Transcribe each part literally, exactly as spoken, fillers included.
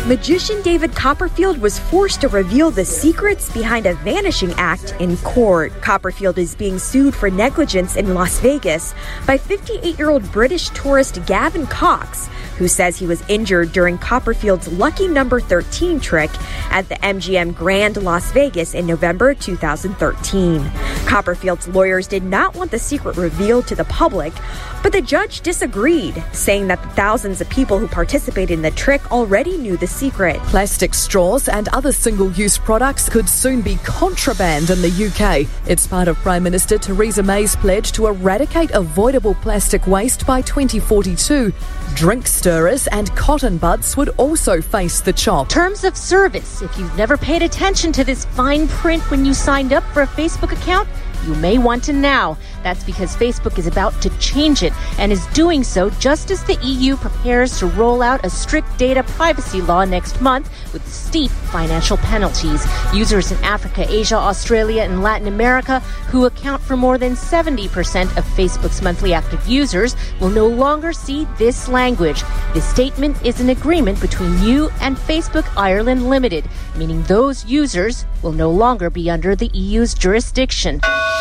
Magician David Copperfield was forced to reveal the secrets behind a vanishing act in court. Copperfield is being sued for negligence in Las Vegas by fifty-eight-year-old British tourist Gavin Cox, who says he was injured during Copperfield's lucky number thirteen trick at the M G M Grand Las Vegas in November two thousand thirteen. Copperfield's lawyers did not want the secret revealed to the public, but the judge disagreed, saying that the thousands of people who participated in the trick already knew the secret. Plastic straws and other single-use products could soon be contraband in the U K. It's part of Prime Minister Theresa May's pledge to eradicate avoidable plastic waste by twenty forty-two. Drink stirrers and cotton buds would also face the chop. Terms of service. If you've never paid attention to this fine print when you signed up for a Facebook account, you may want to now. That's because Facebook is about to change it and is doing so just as the E U prepares to roll out a strict data privacy law next month with steep financial penalties. Users in Africa, Asia, Australia, and Latin America, who account for more than seventy percent of Facebook's monthly active users, will no longer see this language. This statement is an agreement between you and Facebook Ireland Limited, meaning those users will no longer be under the E U's jurisdiction.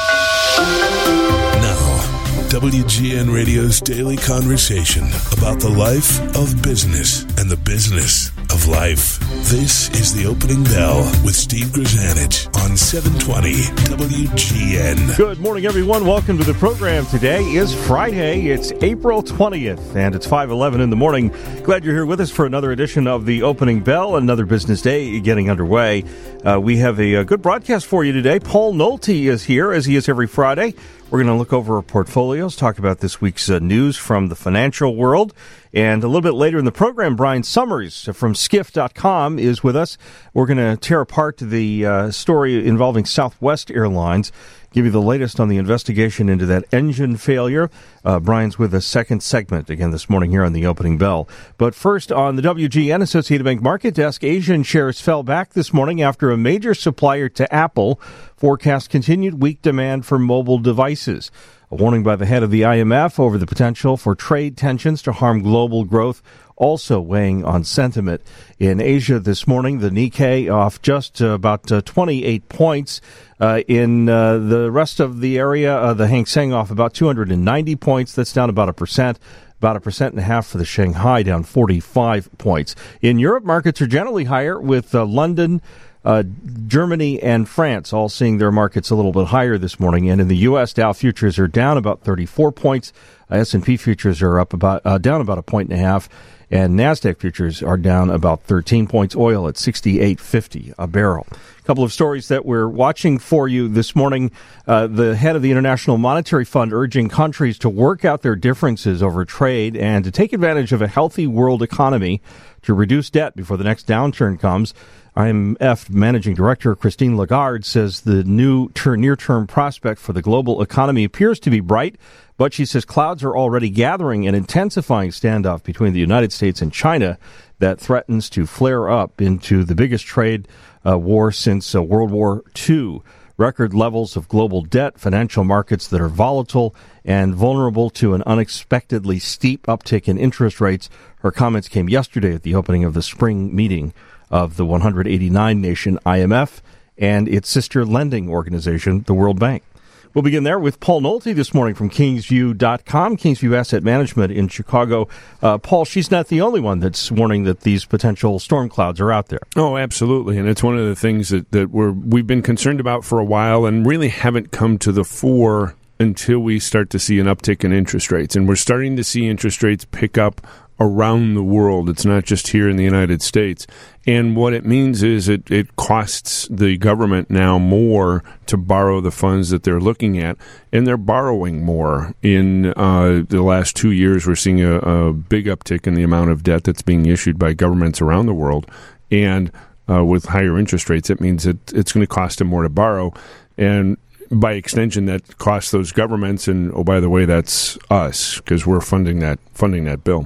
Now, W G N Radio's daily conversation about the life of business and the business of life. This is The Opening Bell with Steve Grzanich on seven twenty W G N. Good morning, everyone. Welcome to the program. Today is Friday. It's April twentieth, and it's five eleven in the morning. Glad you're here with us for another edition of The Opening Bell, another business day getting underway. Uh, we have a, a good broadcast for you today. Paul Nolte is here, as he is every Friday. We're going to look over our portfolios, talk about this week's uh, news from the financial world. And a little bit later in the program, Brian Summers from skiff dot com is with us. We're going to tear apart the uh, story involving Southwest Airlines, give you the latest on the investigation into that engine failure. Uh, Brian's with a second segment again this morning here on The Opening Bell. But first, on the W G N Associated Bank Market Desk, Asian shares fell back this morning after a major supplier to Apple forecast continued weak demand for mobile devices. A warning by the head of the I M F over the potential for trade tensions to harm global growth also weighing on sentiment. In Asia this morning, the Nikkei off just uh, about uh, twenty-eight points. Uh, in uh, the rest of the area, uh, the Hang Seng off about two hundred ninety points. That's down about a percent. About a percent and a half for the Shanghai, down forty-five points. In Europe, markets are generally higher, with uh, London, Uh, Germany and France all seeing their markets a little bit higher this morning. And in the U S, Dow futures are down about thirty-four points. Uh, S and P futures are up about uh, down about a point and a half. And NASDAQ futures are down about thirteen points. Oil at sixty-eight fifty a barrel. A couple of stories that we're watching for you this morning. Uh, the head of the International Monetary Fund urging countries to work out their differences over trade and to take advantage of a healthy world economy to reduce debt before the next downturn comes. I M F Managing Director Christine Lagarde says the new ter- near-term prospect for the global economy appears to be bright, but she says clouds are already gathering and intensifying standoff between the United States and China that threatens to flare up into the biggest trade uh, war since uh, World War Two. Record levels of global debt, financial markets that are volatile and vulnerable to an unexpectedly steep uptick in interest rates. Her comments came yesterday at the opening of the spring meeting of the one hundred eighty-nine nation I M F and its sister lending organization, the World Bank. We'll begin there with Paul Nolte this morning from Kingsview dot com, Kingsview Asset Management in Chicago. Uh, Paul, she's not the only one that's warning that these potential storm clouds are out there. Oh, absolutely. And it's one of the things that, that we're, we've been concerned about for a while and really haven't come to the fore until we start to see an uptick in interest rates. And we're starting to see interest rates pick up around the world. It's not just here in the United States. And what it means is it, it costs the government now more to borrow the funds that they're looking at, and they're borrowing more. In uh, the last two years, we're seeing a, a big uptick in the amount of debt that's being issued by governments around the world. And uh, with higher interest rates, it means that it's going to cost them more to borrow. And by extension, that costs those governments, and oh, by the way, that's us, because we're funding that funding that bill.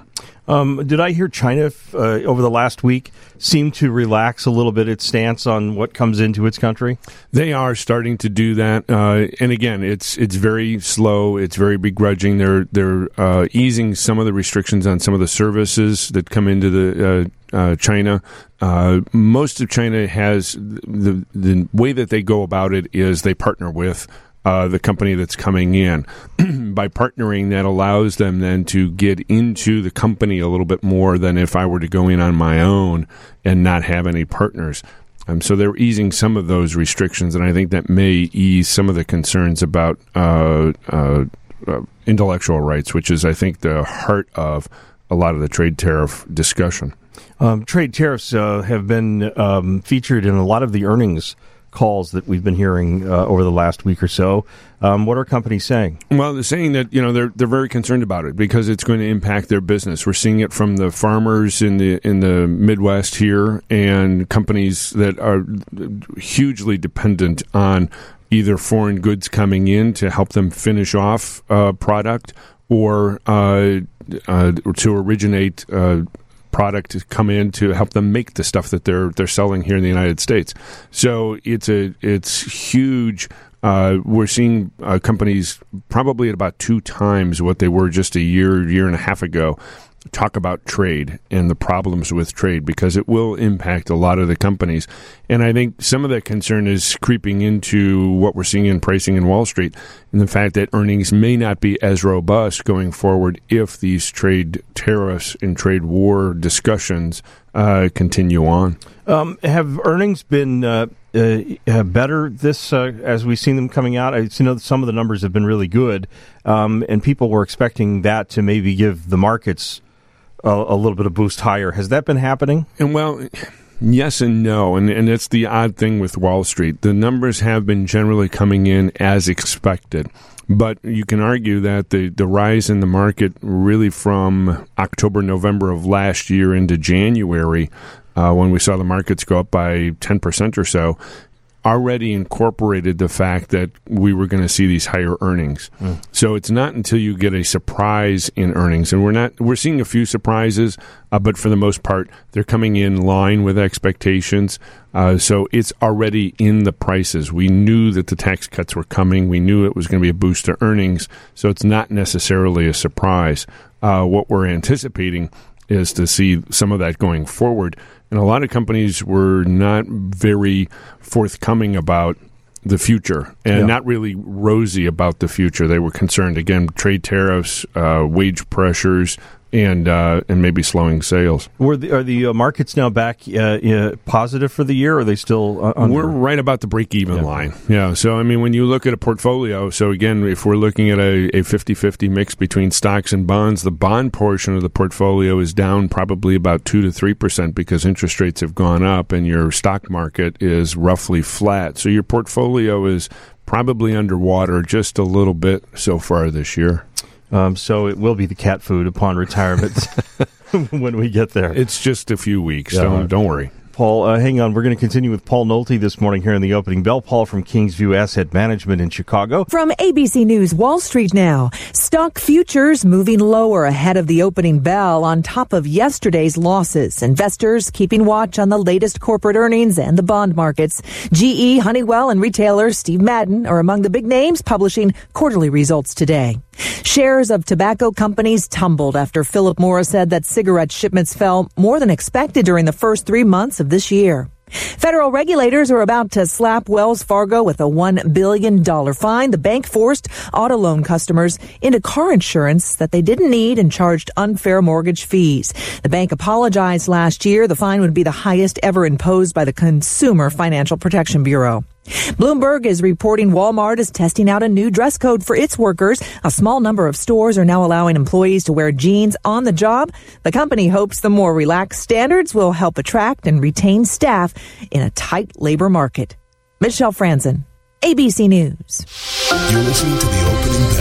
Um, did I hear China uh, over the last week seem to relax a little bit its stance on what comes into its country? They are starting to do that, uh, and again, it's it's very slow. It's very begrudging. They're they're uh, easing some of the restrictions on some of the services that come into the uh, uh, China. Uh, most of China has the the way that they go about it is they partner with Uh, the company that's coming in. By partnering, that allows them then to get into the company a little bit more than if I were to go in on my own and not have any partners. Um, so they're easing some of those restrictions, and I think that may ease some of the concerns about uh, uh, uh, intellectual rights, which is, I think, the heart of a lot of the trade tariff discussion. Um, trade tariffs uh, have been um, featured in a lot of the earnings calls that we've been hearing uh, over the last week or so. Um, what are companies saying? Well, they're saying that, you know, they're they're very concerned about it because it's going to impact their business. We're seeing it from the farmers in the in the Midwest here and companies that are hugely dependent on either foreign goods coming in to help them finish off a product or uh, uh, to originate uh product to come in to help them make the stuff that they're they're selling here in the United States. So it's a it's huge. Uh, we're seeing uh, companies probably at about two times what they were just a year, year and a half ago talk about trade and the problems with trade because it will impact a lot of the companies. And I think some of that concern is creeping into what we're seeing in pricing in Wall Street and the fact that earnings may not be as robust going forward if these trade tariffs and trade war discussions uh, continue on. Um, have earnings been uh, uh, better this uh, as we've seen them coming out? I know some of the numbers have been really good, um, and people were expecting that to maybe give the markets a, a little bit of boost higher. Has that been happening? And well, yes and no, and and it's the odd thing with Wall Street. The numbers have been generally coming in as expected. But you can argue that the, the rise in the market really from October, November of last year into January, uh, when we saw the markets go up by ten percent or so, already incorporated the fact that we were going to see these higher earnings. Mm. So it's not until you get a surprise in earnings, and we're not we're seeing a few surprises, uh, but for the most part, they're coming in line with expectations. Uh, so it's already in the prices. We knew that the tax cuts were coming. We knew it was going to be a boost to earnings. So it's not necessarily a surprise. Uh, what we're anticipating is to see some of that going forward. And a lot of companies were not very forthcoming about the future and yeah. not really rosy about the future. They were concerned, again, trade tariffs, uh, wage pressures, and uh, and maybe slowing sales. Were the, are the uh, markets now back uh, uh, positive for the year, or are they still uh, under? We're right about the break-even yeah. line. Yeah, so, I mean, when you look at a portfolio, so, again, if we're looking at a, a fifty-fifty mix between stocks and bonds, the bond portion of the portfolio is down probably about two to three percent because interest rates have gone up and your stock market is roughly flat. So your portfolio is probably underwater just a little bit so far this year. Um, so it will be the cat food upon retirement when we get there. It's just a few weeks. Yeah. Don't, don't worry. Paul, uh, hang on. We're going to continue with Paul Nolte this morning here in the opening bell. Paul from Kingsview Asset Management in Chicago. From A B C News Wall Street now. Stock futures moving lower ahead of the opening bell on top of yesterday's losses. Investors keeping watch on the latest corporate earnings and the bond markets. G E, Honeywell, and retailer Steve Madden are among the big names publishing quarterly results today. Shares of tobacco companies tumbled after Philip Morris said that cigarette shipments fell more than expected during the first three months of this year. Federal regulators are about to slap Wells Fargo with a one billion dollars fine. The bank forced auto loan customers into car insurance that they didn't need and charged unfair mortgage fees. The bank apologized last year. The fine would be the highest ever imposed by the Consumer Financial Protection Bureau. Bloomberg is reporting Walmart is testing out a new dress code for its workers. A small number of stores are now allowing employees to wear jeans on the job. The company hopes the more relaxed standards will help attract and retain staff in a tight labor market. Michelle Franzen, A B C News. You're listening to the opening bell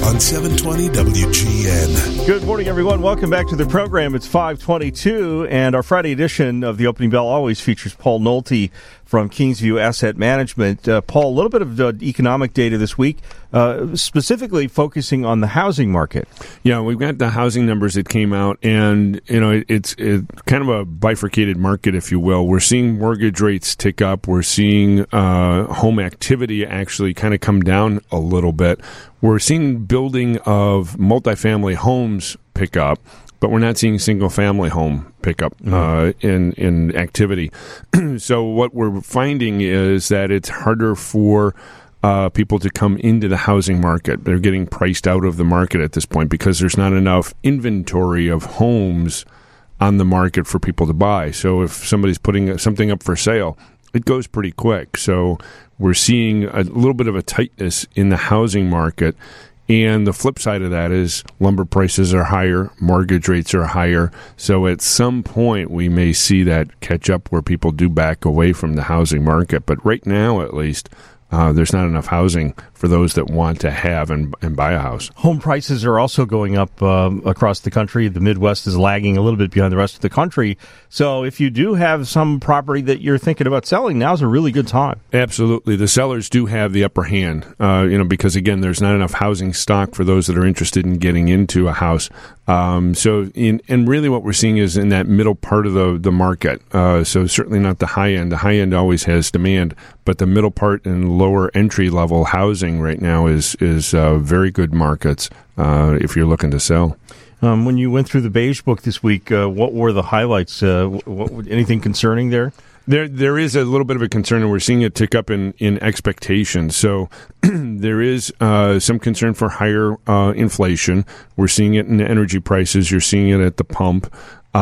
on seven twenty W G N. Good morning, everyone. Welcome back to the program. It's five twenty-two, and our Friday edition of the Opening Bell always features Paul Nolte from Kingsview Asset Management. Uh, Paul, a little bit of uh, economic data this week, uh, specifically focusing on the housing market. Yeah, we've got the housing numbers that came out, and you know it, it's it, kind of a bifurcated market, if you will. We're seeing mortgage rates tick up. We're seeing uh, home activity actually kind of come down a little bit. We're seeing building of multifamily homes pick up, but we're not seeing single-family home pickup uh, mm-hmm. in in activity. So what we're finding is that it's harder for uh, people to come into the housing market. They're getting priced out of the market at this point because there's not enough inventory of homes on the market for people to buy. So if somebody's putting something up for sale, it goes pretty quick. So we're seeing a little bit of a tightness in the housing market. And the flip side of that is lumber prices are higher, mortgage rates are higher. So at some point, we may see that catch up where people do back away from the housing market. But right now, at least, uh, there's not enough housing for those that want to have and, and buy a house. Home prices are also going up um, across the country. The Midwest is lagging a little bit behind the rest of the country. So if you do have some property that you're thinking about selling, now's a really good time. Absolutely. The sellers do have the upper hand, uh, you know, because, again, there's not enough housing stock for those that are interested in getting into a house. Um, so, in, and really what we're seeing is in that middle part of the, the market. Uh, so certainly not the high end. The high end always has demand, but the middle part and lower entry-level housing right now is is uh, very good markets uh, if you're looking to sell. Um, when you went through the Beige Book this week, uh, what were the highlights? Uh, what, anything concerning there? There, there is a little bit of a concern, and we're seeing it tick up in, in expectations. So there is uh, some concern for higher uh, inflation. We're seeing it in the energy prices. You're seeing it at the pump.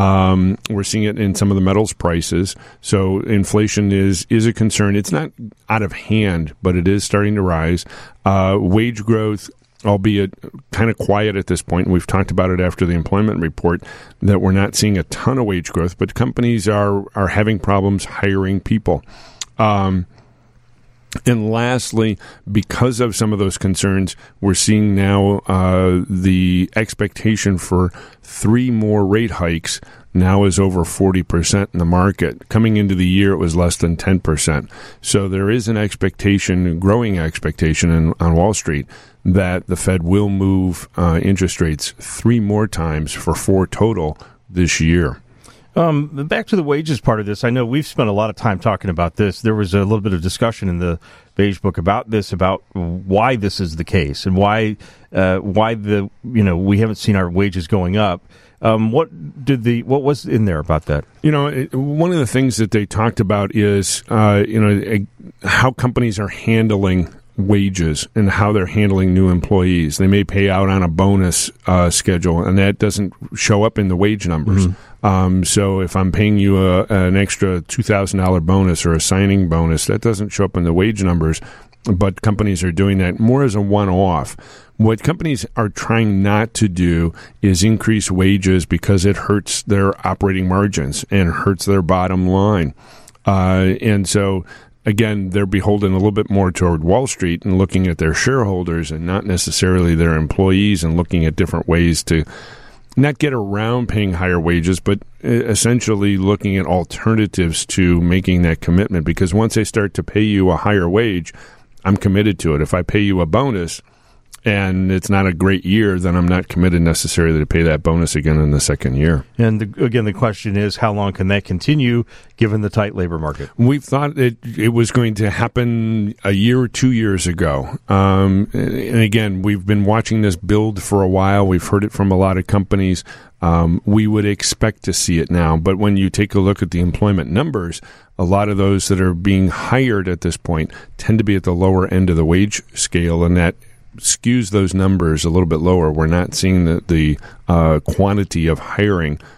Um, we're seeing it in some of the metals prices. So inflation is, is a concern. It's not out of hand, but it is starting to rise. Uh, wage growth, albeit kind of quiet at this point. We've talked about it after the employment report that we're not seeing a ton of wage growth, but companies are, are having problems hiring people. Um, And lastly, because of some of those concerns, we're seeing now uh, the expectation for three more rate hikes now is over forty percent in the market. Coming into the year, it was less than ten percent. So there is an expectation, growing expectation in, on Wall Street that the Fed will move uh, interest rates three more times for four total this year. Um, back to the wages part of this, I know we've spent a lot of time talking about this. There was a little bit of discussion in the Beige Book about this, about why this is the case and why uh, why the you know we haven't seen our wages going up. Um, what did the what was in there about that? You know, it, one of the things that they talked about is uh, you know a, how companies are handling wages and how they're handling new employees. They may pay out on a bonus uh, schedule, and that doesn't show up in the wage numbers. Mm-hmm. Um, so if I'm paying you a, an extra two thousand dollars bonus or a signing bonus, that doesn't show up in the wage numbers, but companies are doing that more as a one-off. What companies are trying not to do is increase wages because it hurts their operating margins and hurts their bottom line. Uh, and so again, they're beholden a little bit more toward Wall Street and looking at their shareholders and not necessarily their employees, and looking at different ways to not get around paying higher wages, but essentially looking at alternatives to making that commitment. Because once they start to pay you a higher wage, I'm committed to it. If I pay you a bonus and it's not a great year, then I'm not committed necessarily to pay that bonus again in the second year. And the, again, the question is, how long can that continue given the tight labor market? We've thought it, it was going to happen a year or two years ago. Um, and again, we've been watching this build for a while. We've heard it from a lot of companies. Um, we would expect to see it now. But when you take a look at the employment numbers, a lot of those that are being hired at this point tend to be at the lower end of the wage scale, and that skews those numbers a little bit lower. We're not seeing the, the uh, quantity of hiring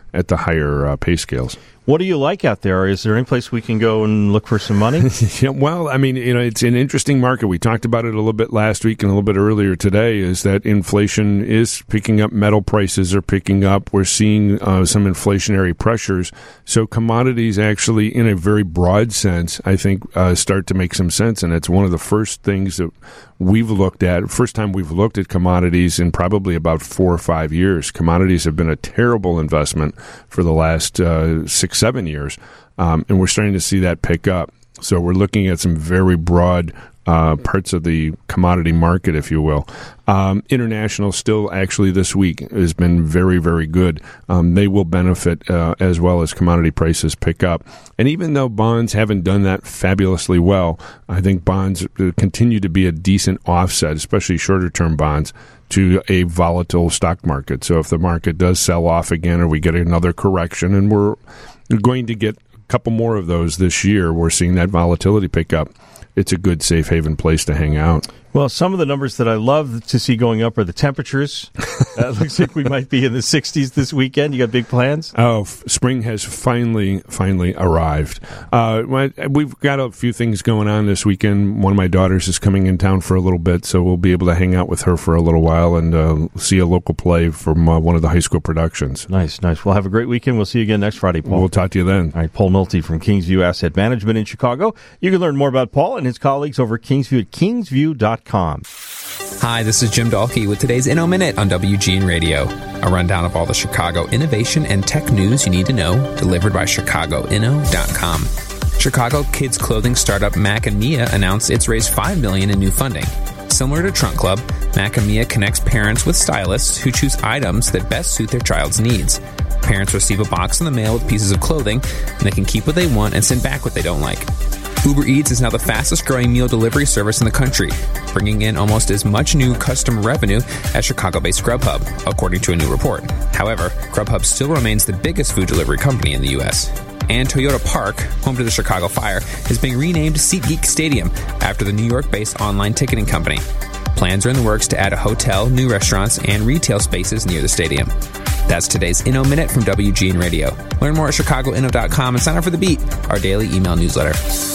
at the higher uh, pay scales. What do you like out there? Is there any place we can go and look for some money? Yeah, well, I mean, you know, it's an interesting market. We talked about it a little bit last week and a little bit earlier today, is that inflation is picking up. Metal prices are picking up. We're seeing uh, some inflationary pressures. So commodities actually, in a very broad sense, I think, uh, start to make some sense. And it's one of the first things that we've looked at, first time we've looked at commodities in probably about four or five years. Commodities have been a terrible investment for the last uh, six, seven years, um, and we're starting to see that pick up. So we're looking at some very broad uh, parts of the commodity market, if you will. Um, international still actually this week has been very, very good. Um, they will benefit uh, as well as commodity prices pick up. And even though bonds haven't done that fabulously well, I think bonds continue to be a decent offset, especially shorter-term bonds, to a volatile stock market. So if the market does sell off again or we get another correction, and we're going to get a couple more of those this year, we're seeing that volatility pick up, it's a good safe haven place to hang out. Well, some of the numbers that I love to see going up are the temperatures. Uh, it looks like we might be in the sixties this weekend. You got big plans? Oh, f- spring has finally, finally arrived. Uh, we've got a few things going on this weekend. One of my daughters is coming in town for a little bit, so we'll be able to hang out with her for a little while and uh, see a local play from uh, one of the high school productions. Nice, nice. We'll have a great weekend. We'll see you again next Friday, Paul. We'll talk to you then. All right, Paul Nolte from Kingsview Asset Management in Chicago. You can learn more about Paul and his colleagues over at Kingsview at kingsview dot com. Hi, this is Jim Dahlke with today's Inno Minute on W G N Radio. A rundown of all the Chicago innovation and tech news you need to know, delivered by chicago inno dot com. Chicago kids clothing startup Macamia announced it's raised five million dollars in new funding. Similar to Trunk Club, Macamia connects parents with stylists who choose items that best suit their child's needs. Parents receive a box in the mail with pieces of clothing, and they can keep what they want and send back what they don't like. Uber Eats is now the fastest-growing meal delivery service in the country, bringing in almost as much new custom revenue as Chicago-based Grubhub, according to a new report. However, Grubhub still remains the biggest food delivery company in the U S And Toyota Park, home to the Chicago Fire, is being renamed SeatGeek Stadium after the New York-based online ticketing company. Plans are in the works to add a hotel, new restaurants, and retail spaces near the stadium. That's today's Inno Minute from W G N Radio. Learn more at chicago inno dot com and sign up for The Beat, our daily email newsletter.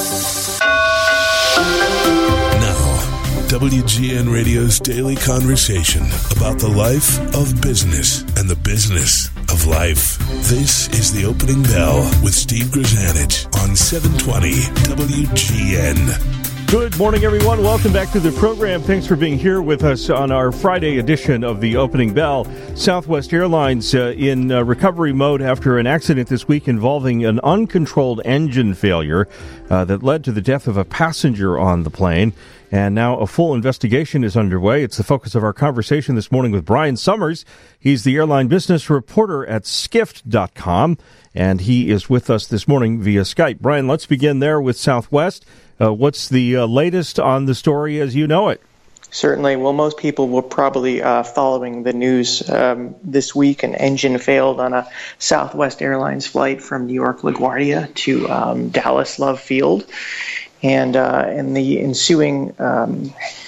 Now, W G N Radio's daily conversation about the life of business and the business of life. This is The Opening Bell with Steve Grzanich on seven twenty W G N. Good morning, everyone. Welcome back to the program. Thanks for being here with us on our Friday edition of The Opening Bell. Southwest Airlines uh, in uh, recovery mode after an accident this week involving an uncontrolled engine failure uh, that led to the death of a passenger on the plane. And now a full investigation is underway. It's the focus of our conversation this morning with Brian Summers. He's the airline business reporter at skift dot com, and he is with us this morning via Skype. Brian, let's begin there with Southwest. Uh, what's the uh, latest on the story as you know it? Certainly. Well, most people were probably uh, following the news um, this week. An engine failed on a Southwest Airlines flight from New York LaGuardia to um, Dallas Love Field. And uh, in the ensuing um,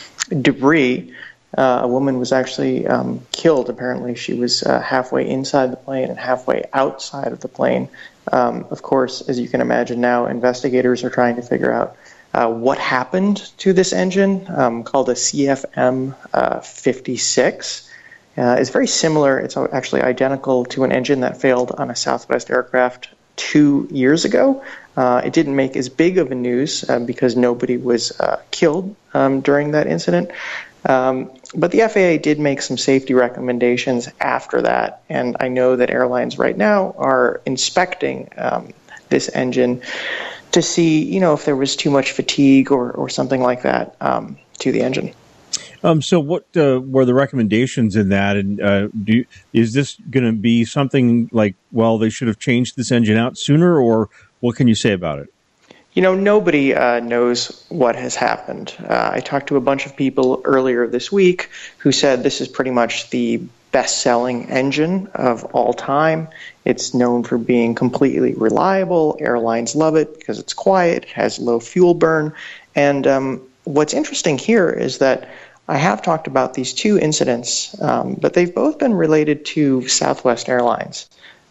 debris, uh, a woman was actually um, killed. Apparently, she was uh, halfway inside the plane and halfway outside of the plane. Um, of course, as you can imagine now, investigators are trying to figure out Uh, what happened to this engine, um, called a C F M uh, fifty-six. Uh, it's very similar. It's actually identical to an engine that failed on a Southwest aircraft two years ago. Uh, it didn't make as big of a news uh, because nobody was uh, killed um, during that incident. Um, but the F A A did make some safety recommendations after that, and I know that airlines right now are inspecting um, this engine to see, you know, if there was too much fatigue or, or something like that um, to the engine. Um, so what uh, were the recommendations in that? And uh, do you, is this going to be something like, well, they should have changed this engine out sooner, or what can you say about it? You know, nobody uh, knows what has happened. Uh, I talked to a bunch of people earlier this week who said this is pretty much the best-selling engine of all time. It's known for being completely reliable. Airlines love it because it's quiet, it has low fuel burn. And um, what's interesting here is that I have talked about these two incidents, um, but they've both been related to Southwest Airlines.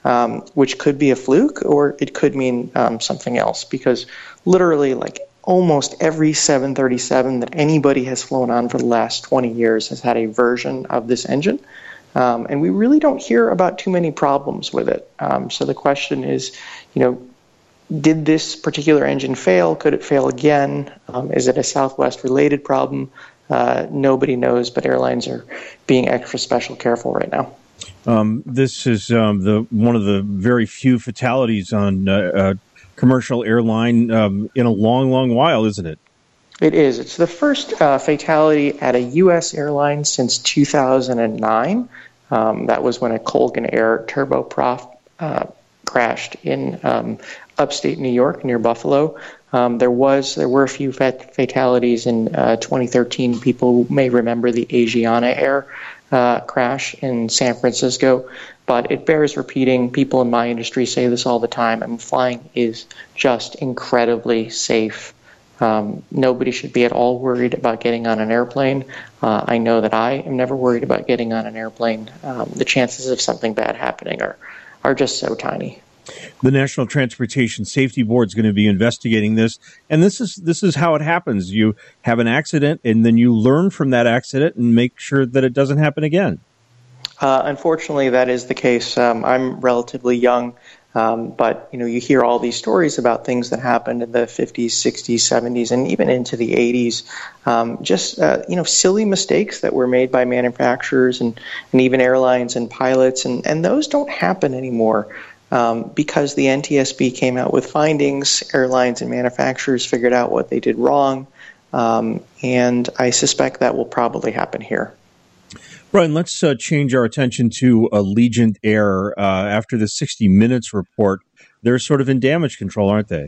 um, which could be a fluke or it could mean um, something else, because literally like almost every seven thirty-seven that anybody has flown on for the last twenty years has had a version of this engine. Um, and we really don't hear about too many problems with it. Um, so the question is, you know, did this particular engine fail? Could it fail again? Um, is it a Southwest-related problem? Uh, nobody knows, but airlines are being extra special careful right now. Um, this is um, the one of the very few fatalities on uh, uh, commercial airline um, in a long, long while, isn't it? It is. It's the first uh, fatality at a U S airline since two thousand nine. Um, that was when a Colgan Air turboprop uh, crashed in um, upstate New York near Buffalo. Um, there was there were a few fat- fatalities in uh, twenty thirteen. People may remember the Asiana Air uh, crash in San Francisco, but it bears repeating. People in my industry say this all the time. I mean, flying is just incredibly safe. Um, nobody should be at all worried about getting on an airplane. Uh, I know that I am never worried about getting on an airplane. Um, the chances of something bad happening are, are just so tiny. The National Transportation Safety Board is going to be investigating this, and this is this is how it happens. You have an accident, and then you learn from that accident and make sure that it doesn't happen again. Uh, unfortunately, that is the case. Um, I'm relatively young. Um, but, you know, you hear all these stories about things that happened in the fifties, sixties, seventies, and even into the eighties. Um, just, uh, you know, silly mistakes that were made by manufacturers and, and even airlines and pilots. And, and those don't happen anymore um, because the N T S B came out with findings. Airlines and manufacturers figured out what they did wrong. Um, and I suspect that will probably happen here. Brian, let's uh, change our attention to Allegiant Air. Uh, after the sixty minutes report, they're sort of in damage control, aren't they?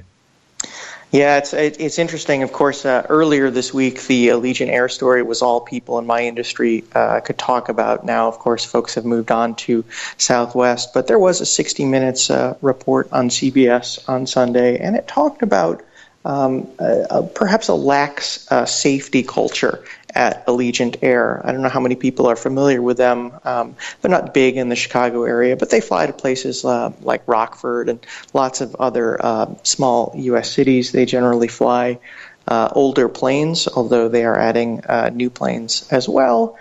Yeah, it's it's interesting. Of course, uh, earlier this week, the Allegiant Air story was all people in my industry uh, could talk about. Now, of course, folks have moved on to Southwest. But there was a sixty minutes uh, report on C B S on Sunday, and it talked about um, uh, perhaps a lax uh, safety culture at Allegiant Air. I don't know how many people are familiar with them. Um, they're not big in the Chicago area, but they fly to places uh, like Rockford and lots of other uh, small U S cities. They generally fly uh, older planes, although they are adding uh, new planes as well.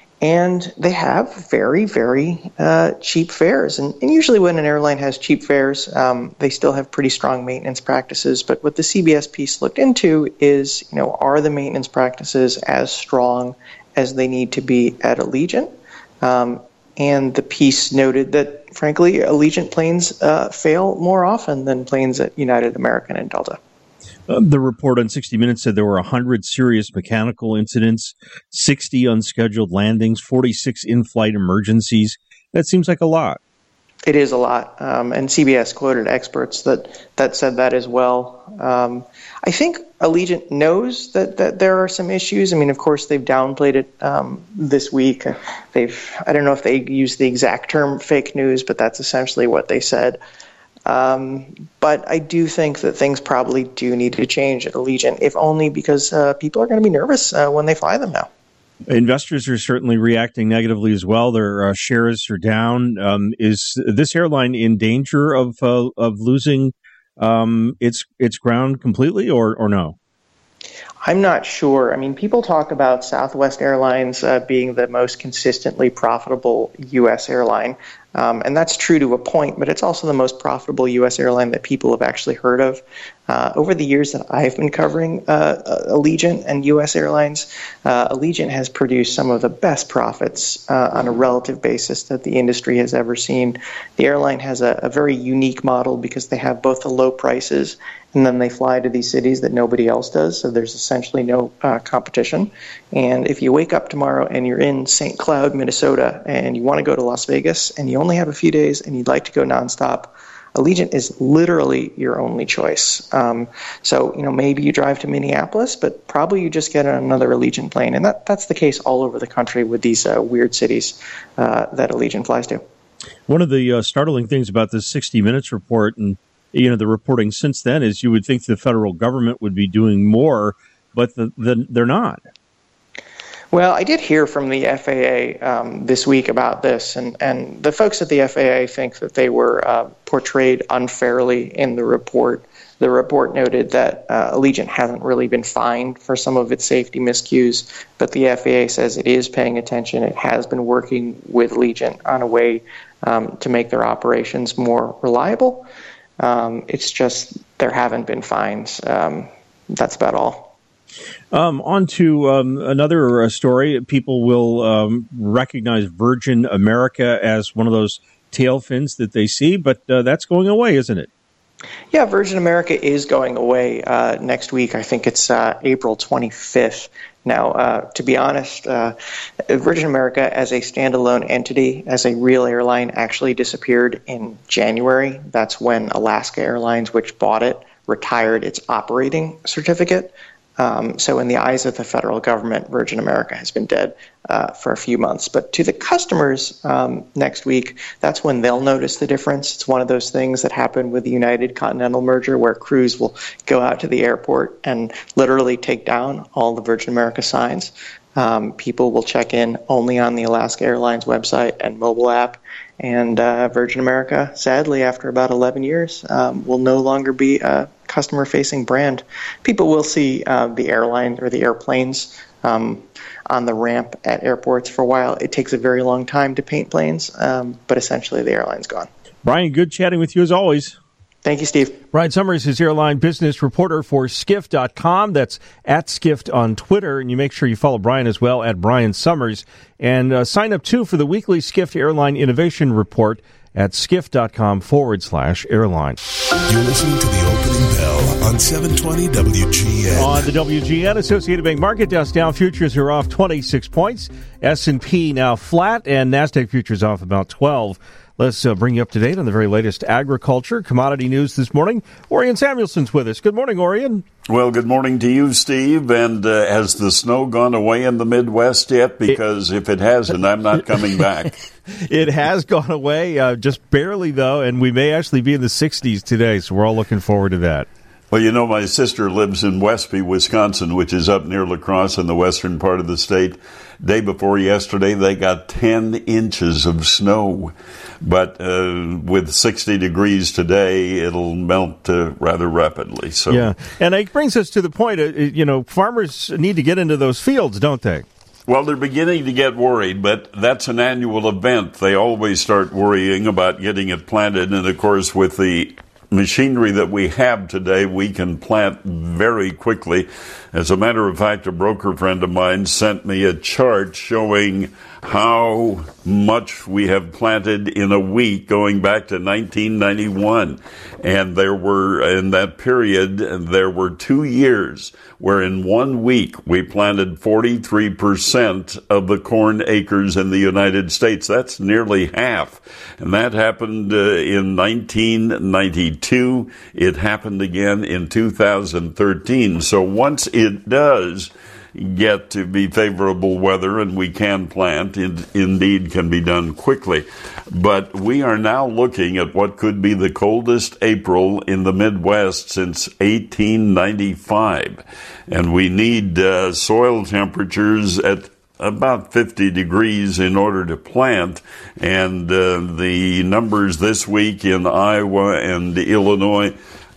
And they have very, very uh, cheap fares. And, and usually when an airline has cheap fares, um, they still have pretty strong maintenance practices. But what the C B S piece looked into is, you know, are the maintenance practices as strong as they need to be at Allegiant? Um, and the piece noted that, frankly, Allegiant planes uh, fail more often than planes at United, American, and Delta. Uh, the report on sixty minutes said there were one hundred serious mechanical incidents, sixty unscheduled landings, forty-six in-flight emergencies. That seems like a lot. It is a lot. Um, and C B S quoted experts that, that said that as well. Um, I think Allegiant knows that, that there are some issues. I mean, of course, they've downplayed it um, this week. They've, I don't know if they used the exact term fake news, but that's essentially what they said. Um, but I do think that things probably do need to change at Allegiant, if only because uh, people are going to be nervous uh, when they fly them now. Investors are certainly reacting negatively as well. Their uh, shares are down. Um, is this airline in danger of uh, of losing um, its its ground completely, or or no? I'm not sure. I mean, people talk about Southwest Airlines uh, being the most consistently profitable U S airline. Um, and that's true to a point, but it's also the most profitable U S airline that people have actually heard of. Uh, over the years that I've been covering uh, Allegiant and U S airlines, uh, Allegiant has produced some of the best profits uh, on a relative basis that the industry has ever seen. The airline has a, a very unique model because they have both the low prices and then they fly to these cities that nobody else does, so there's essentially no uh, competition. And if you wake up tomorrow and you're in Saint Cloud, Minnesota, and you want to go to Las Vegas and you only have a few days and you'd like to go nonstop, Allegiant is literally your only choice. Um, so, you know, maybe you drive to Minneapolis, but probably you just get on another Allegiant plane. And that, that's the case all over the country with these uh, weird cities uh, that Allegiant flies to. One of the uh, startling things about this sixty minutes report and, you know, the reporting since then is you would think the federal government would be doing more, but the, the, they're not. Well, I did hear from the F A A um, this week about this, and, and the folks at the F A A think that they were uh, portrayed unfairly in the report. The report noted that uh, Allegiant hasn't really been fined for some of its safety miscues, but the F A A says it is paying attention. It has been working with Allegiant on a way um, to make their operations more reliable. Um, it's just there haven't been fines. Um, that's about all. Um, on to um, another uh, story. People will um, recognize Virgin America as one of those tail fins that they see, but uh, that's going away, isn't it? Yeah, Virgin America is going away uh, next week. I think it's uh, April twenty-fifth. Now, uh, to be honest, uh, Virgin America as a standalone entity, as a real airline, actually disappeared in January. That's when Alaska Airlines, which bought it, retired its operating certificate. Um, so in the eyes of the federal government, Virgin America has been dead uh, for a few months. But to the customers um, next week, that's when they'll notice the difference. It's one of those things that happened with the United Continental merger where crews will go out to the airport and literally take down all the Virgin America signs. Um, people will check in only on the Alaska Airlines website and mobile app. And uh, Virgin America, sadly, after about eleven years, um, will no longer be a customer-facing brand. People will see uh, the airline or the airplanes um, on the ramp at airports for a while. It takes a very long time to paint planes, um, but essentially the airline's gone. Brian, good chatting with you as always. Thank you, Steve. Brian Summers is airline business reporter for skift dot com. That's at Skift on Twitter. And you make sure you follow Brian as well at Brian Summers. And uh, sign up, too, for the weekly Skift Airline Innovation Report at skift dot com forward slash airline. You're listening to the opening bell on seven twenty W G N. On the W G N, Associated Bank Market, Dow Dow futures are off twenty-six points. S and P now flat, and NASDAQ futures off about twelve. Let's uh, bring you up to date on the very latest agriculture commodity news this morning. Orion Samuelson's with us. Good morning, Orion. Well, good morning to you, Steve. And uh, has the snow gone away in the Midwest yet? Because it, if it hasn't, I'm not coming back. It has gone away, uh, just barely, though, and we may actually be in the sixties today, so we're all looking forward to that. Well, you know, my sister lives in Westby, Wisconsin, which is up near La Crosse in the western part of the state. Day before yesterday, they got ten inches of snow. But uh, with sixty degrees today, it'll melt uh, rather rapidly. So yeah, and it brings us to the point, uh, you know, farmers need to get into those fields, don't they? Well, they're beginning to get worried, but that's an annual event. They always start worrying about getting it planted. And, of course, with the machinery that we have today, we can plant very quickly. As a matter of fact, a broker friend of mine sent me a chart showing how much we have planted in a week going back to nineteen ninety-one. And there were, in that period, there were two years where in one week we planted forty-three percent of the corn acres in the United States. That's nearly half. And that happened uh, in nineteen ninety-two. It happened again in two thousand thirteen. So once it does get to be favorable weather and we can plant, it indeed can be done quickly. But we are now looking at what could be the coldest April in the Midwest since eighteen ninety-five. And we need uh, soil temperatures at about fifty degrees in order to plant. And uh, the numbers this week in Iowa and Illinois,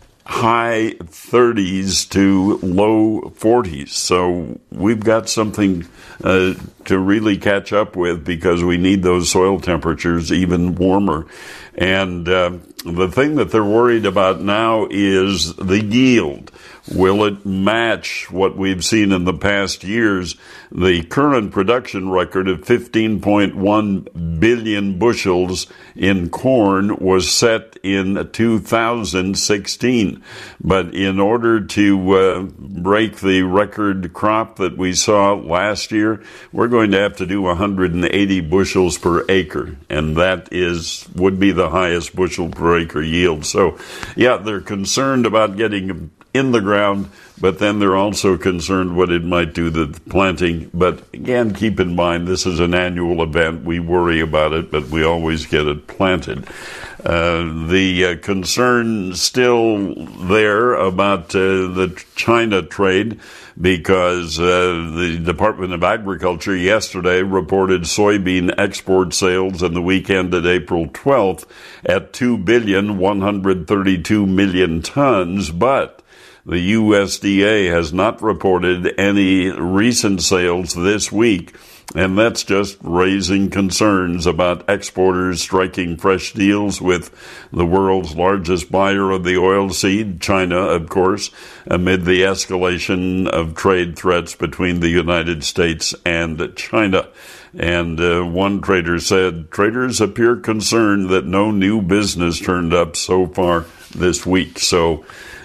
high thirties to low forties. So we've got something uh, to really catch up with because we need those soil temperatures even warmer. And uh, the thing that they're worried about now is the yield. Will it match what we've seen in the past years? The current production record of fifteen point one billion bushels in corn was set in two thousand sixteen. But in order to uh, break the record crop that we saw last year, we're going to have to do one hundred eighty bushels per acre. And that is would be the highest bushel per acre yield. So, yeah, they're concerned about getting in the ground, but then they're also concerned what it might do to the planting. But again, keep in mind, this is an annual event. We worry about it, but we always get it planted. Uh, the uh, concern still there about uh, the China trade, because uh, the Department of Agriculture yesterday reported soybean export sales in the week ended April twelfth at two billion one hundred thirty-two million tons, but the U S D A has not reported any recent sales this week, and that's just raising concerns about exporters striking fresh deals with the world's largest buyer of the oilseed, China, of course, amid the escalation of trade threats between the United States and China. And uh, one trader said, traders appear concerned that no new business turned up so far this week. So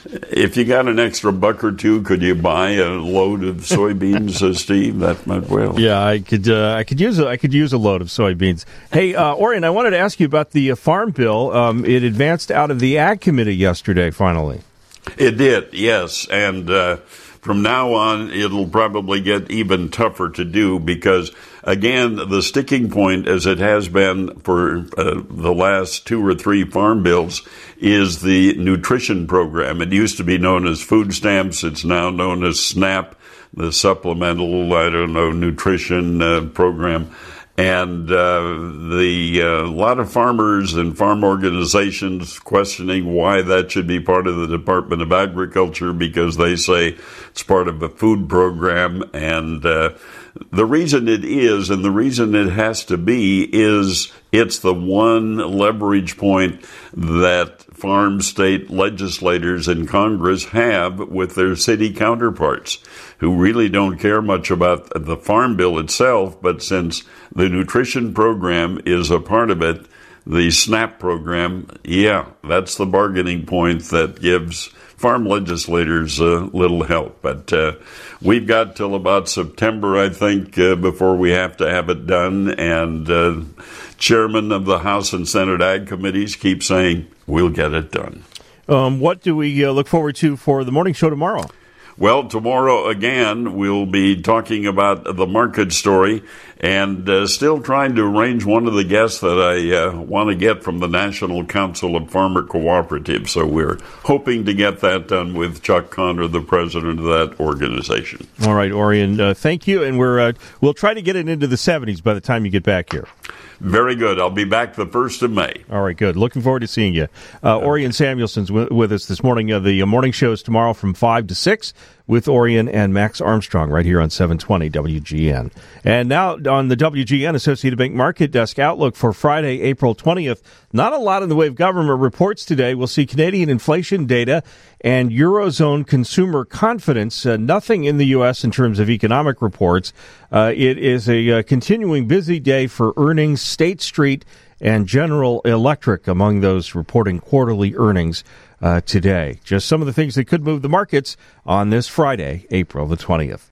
if you got an extra buck or two, could you buy a load of soybeans, uh, Steve? That might well. Yeah, I could. Uh, I could use. A, I could use a load of soybeans. Hey, uh, Orion, I wanted to ask you about the uh, farm bill. Um, it advanced out of the Ag Committee yesterday. Finally, it did. Yes, and uh, from now on, it'll probably get even tougher to do because, again, the sticking point, as it has been for uh, the last two or three farm bills, is the nutrition program. It used to be known as food stamps. It's now known as SNAP, the supplemental, I don't know, nutrition uh, program. And uh, the uh, a lot of farmers and farm organizations questioning why that should be part of the Department of Agriculture, because they say it's part of a food program. And uh, the reason it is, and the reason it has to be, is it's the one leverage point that farm state legislators in Congress have with their city counterparts, who really don't care much about the farm bill itself, but since the nutrition program is a part of it, the SNAP program, yeah, that's the bargaining point that gives farm legislators a little help. But uh, we've got till about September, I think, uh, before we have to have it done. And uh, chairman of the House and Senate Ag Committees keep saying, we'll get it done. Um, what do we uh, look forward to for the morning show tomorrow? Well, tomorrow, again, we'll be talking about the market story and uh, still trying to arrange one of the guests that I uh, want to get from the National Council of Farmer Cooperatives. So we're hoping to get that done with Chuck Connor, the president of that organization. All right, Orion, uh, thank you. And we're, uh, we'll try to get it into the seventies by the time you get back here. Very good. I'll be back the first of May. All right, good. Looking forward to seeing you. Uh, Orion Samuelson's w- with us this morning. Uh, the morning show is tomorrow from five to six with Orion and Max Armstrong right here on seven twenty W G N. And now on the W G N Associated Bank Market Desk outlook for Friday, April twentieth. Not a lot in the way of government reports today. We'll see Canadian inflation data and Eurozone consumer confidence. Uh, nothing in the U S in terms of economic reports. Uh, it is a uh, continuing busy day for earnings. State Street and General Electric among those reporting quarterly earnings uh, today. Just some of the things that could move the markets on this Friday, April the twentieth.